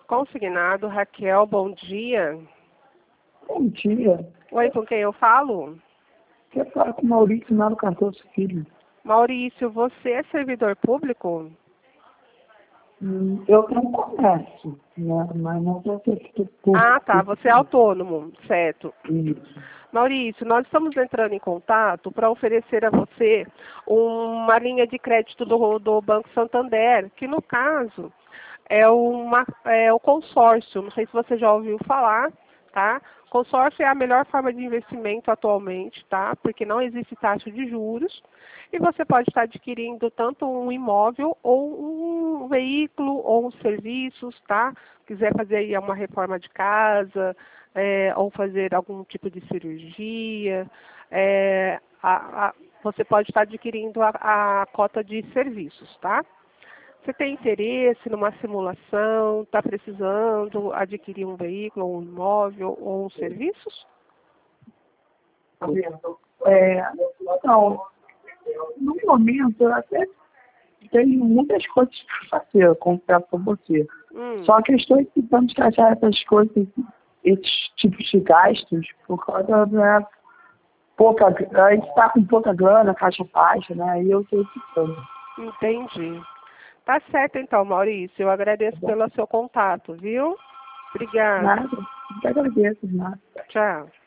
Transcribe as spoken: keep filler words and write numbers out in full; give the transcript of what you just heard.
Consignado, Raquel, bom dia. Bom dia. Oi, com quem eu falo? Quero falar com o Maurício Naro Cardoso Filho. Maurício, você é servidor público? Hum, Eu tenho um comércio, né? Mas não sou servidor público. Ah, tá. Você é autônomo, certo. Isso. Maurício, nós estamos entrando em contato para oferecer a você uma linha de crédito do, do Banco Santander, que no caso é, uma, é o consórcio. Não sei se você já ouviu falar, tá? Consórcio é a melhor forma de investimento atualmente, tá? Porque não existe taxa de juros e você pode estar adquirindo tanto um imóvel ou um veículo ou uns serviços, tá? Quiser fazer aí uma reforma de casa, é, ou fazer algum tipo de cirurgia, é, a, a, você pode estar adquirindo a, a cota de serviços, tá? Você tem interesse numa simulação, está precisando adquirir um veículo, ou um imóvel, ou um serviços? É, não, no momento eu até tenho muitas coisas para fazer, eu confesso para você. Hum. Só que eu estou tentando descartar essas coisas, esses tipos de gastos, por causa da pouca, a gente está com pouca grana, caixa baixa, né? E eu estou ficando. Entendi. Tá certo então, Maurício. Eu agradeço pelo seu contato, viu? Obrigada. Nada, eu agradeço, nada. Tchau.